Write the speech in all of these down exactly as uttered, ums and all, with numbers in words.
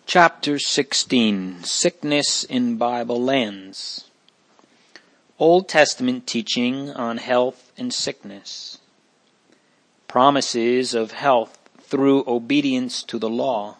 Chapter sixteen, Sickness in Bible Lands. Old Testament teaching on health and sickness. Promises of health through obedience to the law.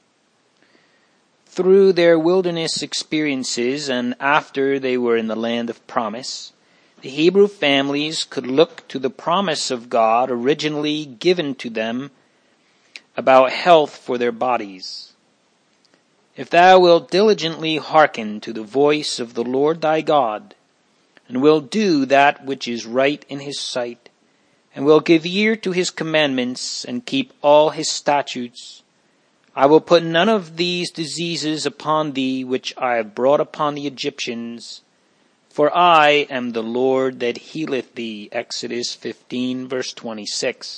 Through their wilderness experiences and after they were in the land of promise, the Hebrew families could look to the promise of God originally given to them about health for their bodies. If thou wilt diligently hearken to the voice of the Lord thy God, and will do that which is right in his sight, and will give ear to his commandments, and keep all his statutes, I will put none of these diseases upon thee which I have brought upon the Egyptians, for I am the Lord that healeth thee. Exodus fifteen, verse twenty-six.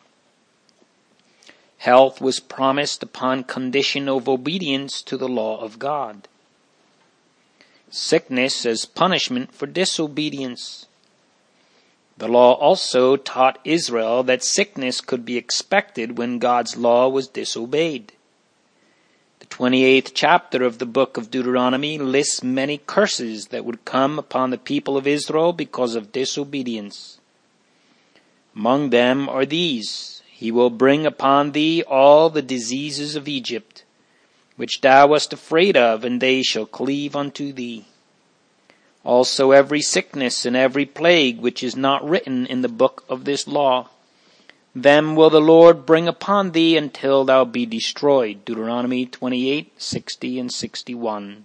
Health was promised upon condition of obedience to the law of God. Sickness as punishment for disobedience. The law also taught Israel that sickness could be expected when God's law was disobeyed. The twenty-eighth chapter of the book of Deuteronomy lists many curses that would come upon the people of Israel because of disobedience. Among them are these: He will bring upon thee all the diseases of Egypt, which thou wast afraid of, and they shall cleave unto thee. Also every sickness and every plague which is not written in the book of this law, them will the Lord bring upon thee until thou be destroyed. Deuteronomy twenty-eight, sixty and sixty-one.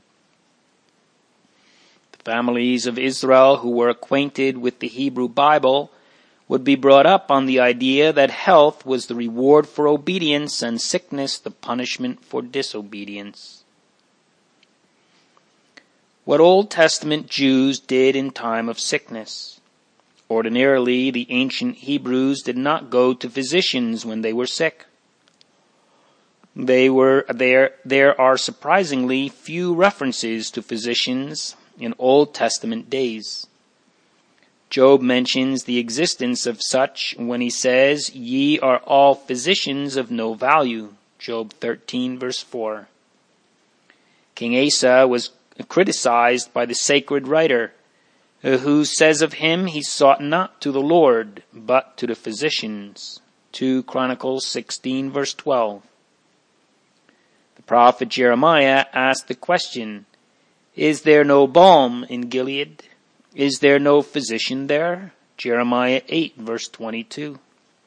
The families of Israel who were acquainted with the Hebrew Bible would be brought up on the idea that health was the reward for obedience and sickness the punishment for disobedience. What Old Testament Jews did in time of sickness. Ordinarily, the ancient Hebrews did not go to physicians when they were sick. They were there. There are surprisingly few references to physicians in Old Testament days. Job mentions the existence of such when he says, "Ye are all physicians of no value." Job thirteen, verse four. King Asa was criticized by the sacred writer, who says of him, "He sought not to the Lord, but to the physicians." Second Chronicles sixteen, verse twelve. The prophet Jeremiah asked the question, "Is there no balm in Gilead? Is there no physician there?" Jeremiah eight, verse twenty-two.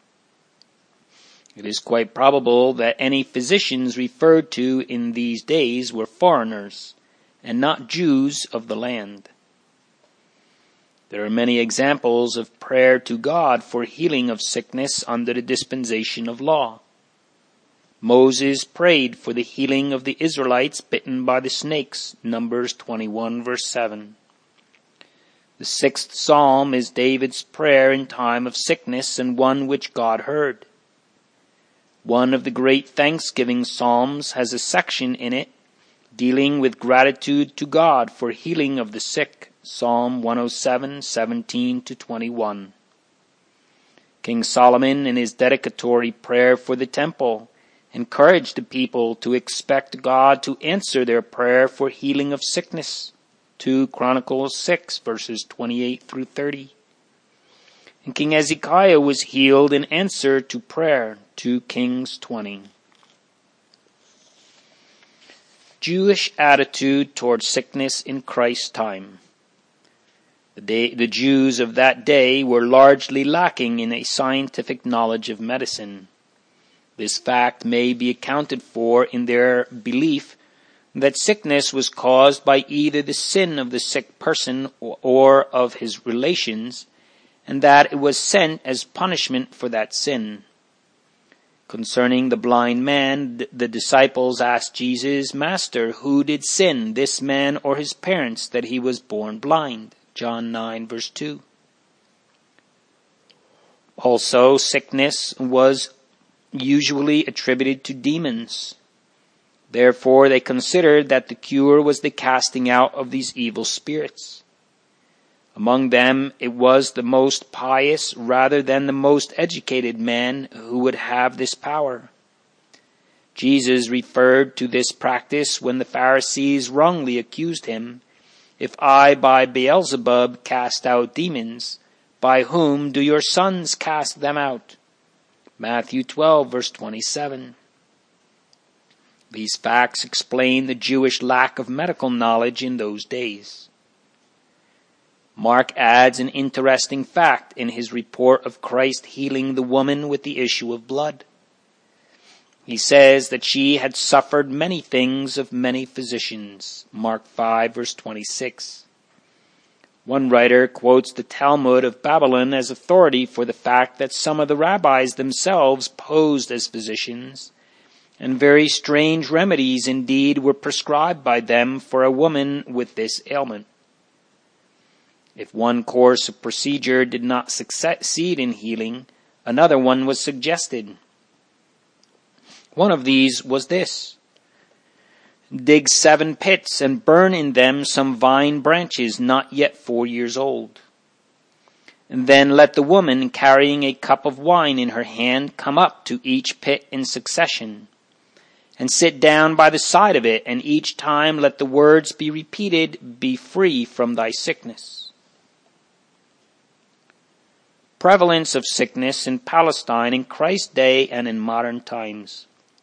It is quite probable that any physicians referred to in these days were foreigners, and not Jews of the land. There are many examples of prayer to God for healing of sickness under the dispensation of law. Moses prayed for the healing of the Israelites bitten by the snakes, Numbers twenty-one, verse seven. The sixth psalm is David's prayer in time of sickness, and one which God heard. One of the great Thanksgiving psalms has a section in it dealing with gratitude to God for healing of the sick, Psalm one oh seven, seventeen to twenty-one. King Solomon, in his dedicatory prayer for the temple, encouraged the people to expect God to answer their prayer for healing of sickness, Second Chronicles six, verses twenty-eight through thirty. And King Hezekiah was healed in answer to prayer, Second Kings twenty. Jewish attitude toward sickness in Christ's time. The, day, the Jews of that day were largely lacking in a scientific knowledge of medicine. This fact may be accounted for in their belief that sickness was caused by either the sin of the sick person or, or of his relations, and that it was sent as punishment for that sin. Concerning the blind man, the disciples asked Jesus, "Master, who did sin, this man or his parents, that he was born blind?" John nine, verse two. Also, sickness was usually attributed to demons. Therefore, they considered that the cure was the casting out of these evil spirits. Among them, it was the most pious rather than the most educated man who would have this power. Jesus referred to this practice when the Pharisees wrongly accused him, "If I by Beelzebub cast out demons, by whom do your sons cast them out?" Matthew twelve, verse twenty-seven. These facts explain the Jewish lack of medical knowledge in those days. Mark adds an interesting fact in his report of Christ healing the woman with the issue of blood. He says that she had suffered many things of many physicians. Mark five, verse twenty-six. One writer quotes the Talmud of Babylon as authority for the fact that some of the rabbis themselves posed as physicians, and very strange remedies indeed were prescribed by them for a woman with this ailment. If one course of procedure did not succeed in healing, another one was suggested. One of these was this: dig seven pits and burn in them some vine branches not yet four years old. And then let the woman carrying a cup of wine in her hand come up to each pit in succession, and sit down by the side of it, and each time let the words be repeated, "Be free from thy sickness." Prevalence of sickness in Palestine in Christ's day and in modern times.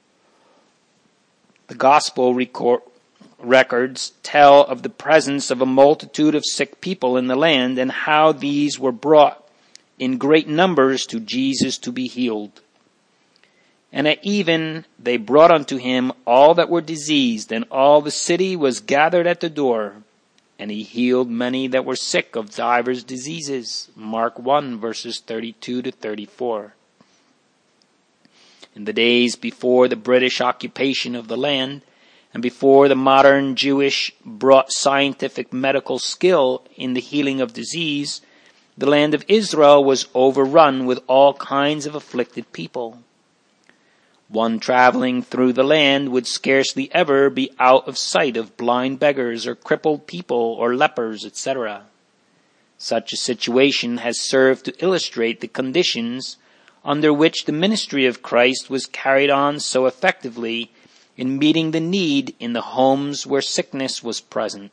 The gospel record, records tell of the presence of a multitude of sick people in the land, and how these were brought in great numbers to Jesus to be healed. And at even they brought unto him all that were diseased, and all the city was gathered at the door. And he healed many that were sick of divers diseases. Mark one, verses thirty-two to thirty-four. In the days before the British occupation of the land, and before the modern Jewish brought scientific medical skill in the healing of disease, the land of Israel was overrun with all kinds of afflicted people. One traveling through the land would scarcely ever be out of sight of blind beggars or crippled people or lepers, et cetera. Such a situation has served to illustrate the conditions under which the ministry of Christ was carried on so effectively in meeting the need in the homes where sickness was present.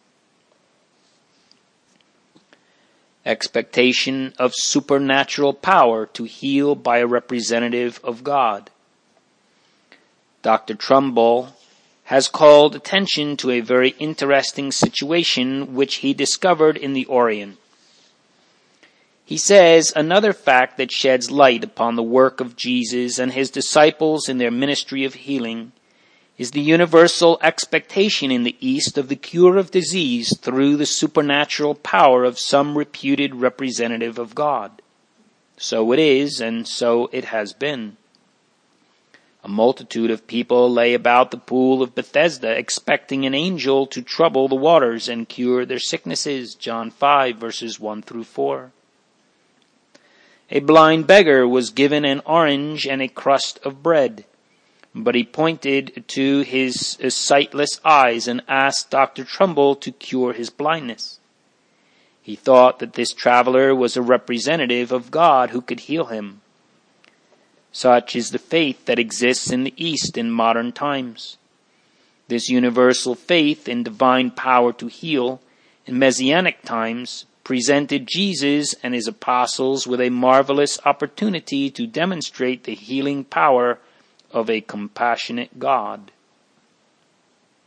Expectation of supernatural power to heal by a representative of God. Doctor Trumbull has called attention to a very interesting situation which he discovered in the Orient. He says another fact that sheds light upon the work of Jesus and his disciples in their ministry of healing is the universal expectation in the East of the cure of disease through the supernatural power of some reputed representative of God. So it is, and so it has been. A multitude of people lay about the pool of Bethesda, expecting an angel to trouble the waters and cure their sicknesses. John five, verses one through four. A blind beggar was given an orange and a crust of bread, but he pointed to his sightless eyes and asked Doctor Trumbull to cure his blindness. He thought that this traveler was a representative of God who could heal him. Such is the faith that exists in the East in modern times. This universal faith in divine power to heal in Messianic times presented Jesus and his apostles with a marvelous opportunity to demonstrate the healing power of a compassionate God.